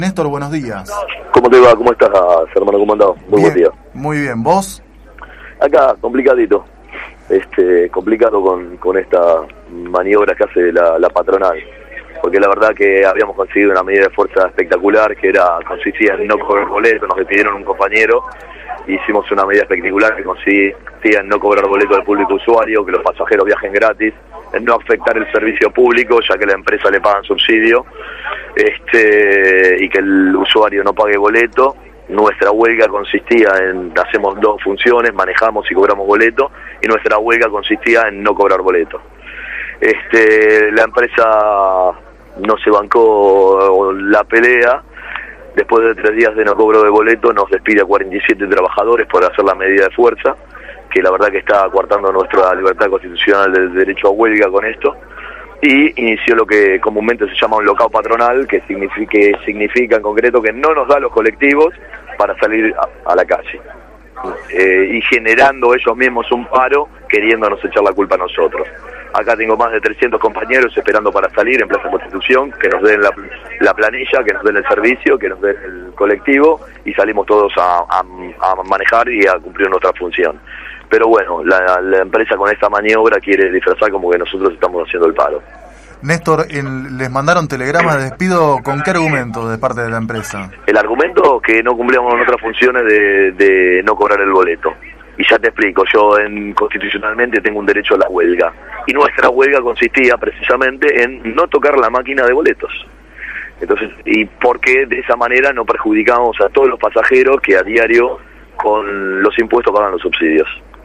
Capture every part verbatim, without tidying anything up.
Néstor, buenos días. ¿Cómo te va? ¿Cómo estás, hermano? ¿Cómo andás? Muy bien, buen día. Muy bien, ¿vos? Acá, complicadito. Este, complicado con, con esta maniobra que hace la, la patronal. Porque la verdad que habíamos conseguido una medida de fuerza espectacular, que era consistía en no cobrar boleto, nos despidieron un compañero, hicimos una medida espectacular que consistía en no cobrar boleto al público usuario, que los pasajeros viajen gratis, en no afectar el servicio público, ya que la empresa le pagan subsidio, este, y que el usuario no pague boleto. Nuestra huelga consistía en, hacemos dos funciones, manejamos y cobramos boleto, y nuestra huelga consistía en no cobrar boleto. Este, la empresa no se bancó la pelea. Después de tres días de no cobro de boleto, nos despide a cuarenta y siete trabajadores por hacer la medida de fuerza, que la verdad que está coartando nuestra libertad constitucional del derecho a huelga con esto, y inició lo que comúnmente se llama un lockout patronal, que significa, que significa en concreto que no nos da los colectivos para salir a, a la calle, eh, y generando ellos mismos un paro, queriéndonos echar la culpa a nosotros. Acá tengo más de trescientos compañeros esperando para salir en Plaza Constitución, que nos den la, la planilla, que nos den el servicio, que nos den el colectivo, y salimos todos a, a, a manejar y a cumplir nuestra función. Pero bueno, la, la empresa con esta maniobra quiere disfrazar como que nosotros estamos haciendo el paro. Néstor, en, ¿les mandaron telegramas de despido con qué argumento de parte de la empresa? El argumento que no cumplíamos nuestras funciones de, de no cobrar el boleto. Y ya te explico, yo en, constitucionalmente tengo un derecho a la huelga. Y nuestra huelga consistía precisamente en no tocar la máquina de boletos. Entonces, y porque de esa manera no perjudicamos a todos los pasajeros que a diario con los impuestos pagan los subsidios.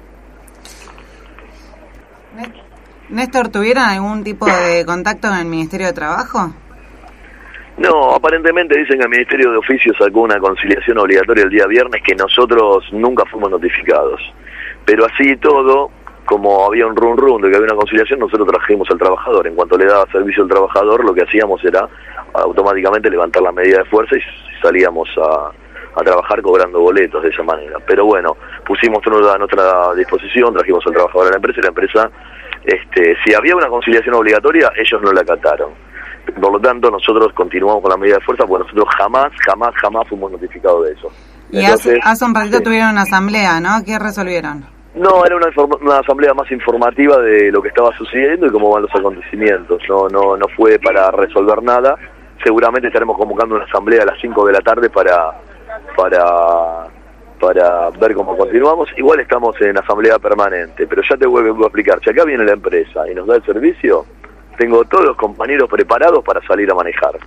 Néstor, ¿tuvieron algún tipo de contacto con el Ministerio de Trabajo? No, aparentemente dicen que el Ministerio de Oficio sacó una conciliación obligatoria el día viernes, que nosotros nunca fuimos notificados. Pero así y todo, como había un run run de que había una conciliación, nosotros trajimos al trabajador. En cuanto le daba servicio al trabajador, lo que hacíamos era automáticamente levantar la medida de fuerza y salíamos a, a trabajar cobrando boletos de esa manera. Pero bueno, pusimos todo a nuestra disposición, trajimos al trabajador a la empresa y la empresa, este, si había una conciliación obligatoria, ellos no la acataron. Por lo tanto, nosotros continuamos con la medida de fuerza, porque nosotros jamás, jamás, jamás fuimos notificados de eso. Y Entonces, hace, hace un ratito sí. tuvieron una asamblea, ¿no? ¿Qué resolvieron? No, era una, una asamblea más informativa de lo que estaba sucediendo y cómo van los acontecimientos. No, no, no fue para resolver nada. Seguramente estaremos convocando una asamblea a las cinco de la tarde para, para, para ver cómo continuamos. Igual estamos en asamblea permanente, pero ya te vuelvo a explicar. Si acá viene la empresa y nos da el servicio, tengo todos los compañeros preparados para salir a manejar.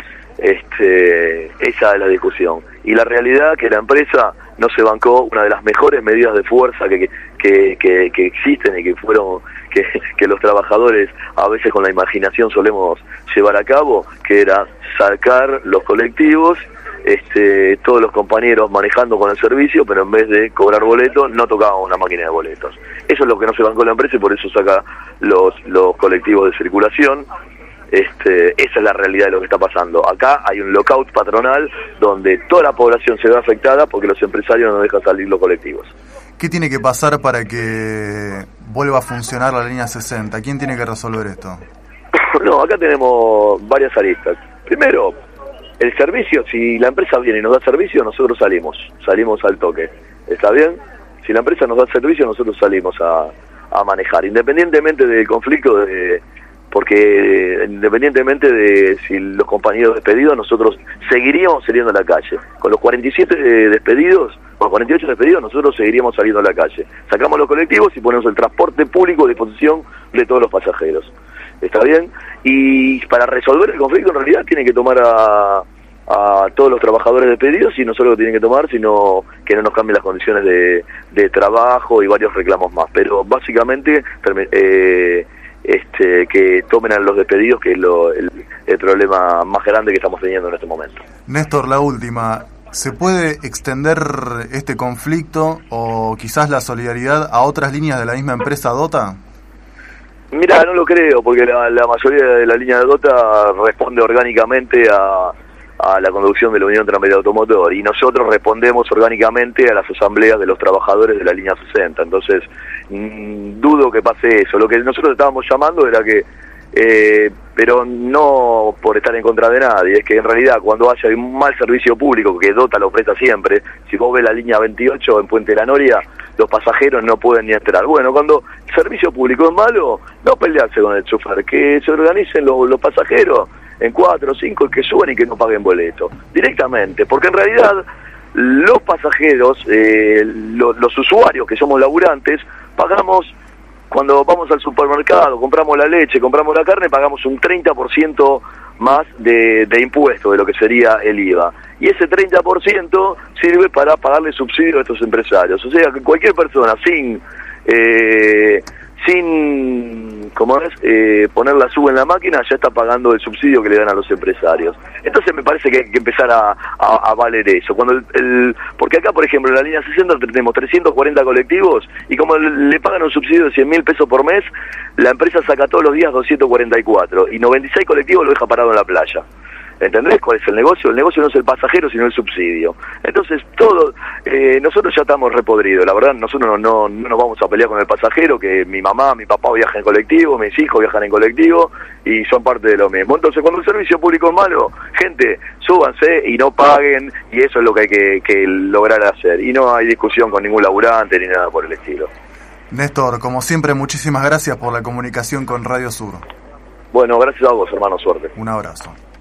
Este, esa es la discusión. Y la realidad es que la empresa no se bancó una de las mejores medidas de fuerza que, que, que, que existen y que fueron que, que los trabajadores a veces con la imaginación solemos llevar a cabo, que era sacar los colectivos, este, todos los compañeros manejando con el servicio, pero en vez de cobrar boletos, no tocaban una máquina de boletos. Eso es lo que no se bancó la empresa y por eso saca los, los colectivos de circulación. Este, esa es la realidad de lo que está pasando. Acá hay un lockout patronal donde toda la población se ve afectada porque los empresarios no dejan salir los colectivos. ¿Qué tiene que pasar para que vuelva a funcionar la línea sesenta? ¿Quién tiene que resolver esto? No, acá tenemos varias aristas. Primero, el servicio, si la empresa viene y nos da servicio, nosotros salimos, salimos al toque. ¿Está bien? Si la empresa nos da servicio, nosotros salimos a, a manejar, independientemente del conflicto de... porque independientemente de si los compañeros despedidos, nosotros seguiríamos saliendo a la calle. Con los cuarenta y siete despedidos, con cuarenta y ocho despedidos, nosotros seguiríamos saliendo a la calle. Sacamos los colectivos y ponemos el transporte público a disposición de todos los pasajeros. ¿Está bien? Y para resolver el conflicto, en realidad, tienen que tomar a, a todos los trabajadores despedidos, y no solo lo tienen que tomar, sino que no nos cambien las condiciones de, de trabajo y varios reclamos más. Pero básicamente... Eh, Este, que tomen a los despedidos, que es lo, el, el problema más grande que estamos teniendo en este momento. Néstor, la última, ¿se puede extender este conflicto o quizás la solidaridad a otras líneas de la misma empresa DOTA? Mira, no lo creo, porque la, la mayoría de la línea de DOTA responde orgánicamente a, a la conducción de la Unión Tranviaria Automotor, y nosotros respondemos orgánicamente a las asambleas de los trabajadores de la línea sesenta. Entonces, mmm, dudo que pase eso. Lo que nosotros estábamos llamando era que eh, pero no por estar en contra de nadie, es que en realidad cuando haya un mal servicio público, que Dota lo presta siempre, si vos ves la línea veintiocho en Puente de la Noria, los pasajeros no pueden ni entrar. Bueno, cuando el servicio público es malo, no pelearse con el chofer, que se organicen los, los pasajeros en cuatro o cinco, que suban y que no paguen boleto, directamente, porque en realidad los pasajeros, eh, lo, los usuarios que somos laburantes, pagamos, cuando vamos al supermercado, compramos la leche, compramos la carne, pagamos un treinta por ciento más de, de impuesto de lo que sería el I V A. Y ese treinta por ciento sirve para pagarle subsidio a estos empresarios. O sea, que cualquier persona sin... Eh, sin, como es, eh, poner la sub en la máquina, ya está pagando el subsidio que le dan a los empresarios. Entonces me parece que hay que empezar a, a, a valer eso. Cuando el, el, porque acá, por ejemplo, en la línea sesenta tenemos trescientos cuarenta colectivos, y como le, le pagan un subsidio de cien mil pesos por mes, la empresa saca todos los días doscientos cuarenta y cuatro, y noventa y seis colectivos lo deja parado en la playa. ¿Entendés cuál es el negocio? El negocio no es el pasajero, sino el subsidio. Entonces, todo, eh, nosotros ya estamos repodridos, la verdad, nosotros no, no, no nos vamos a pelear con el pasajero, que mi mamá, mi papá viajan en colectivo, mis hijos viajan en colectivo, y son parte de lo mismo. Entonces, cuando el servicio público es malo, gente, súbanse y no paguen, y eso es lo que hay que, que lograr hacer. Y no hay discusión con ningún laburante ni nada por el estilo. Néstor, como siempre, muchísimas gracias por la comunicación con Radio Sur. Bueno, gracias a vos, hermano, suerte. Un abrazo.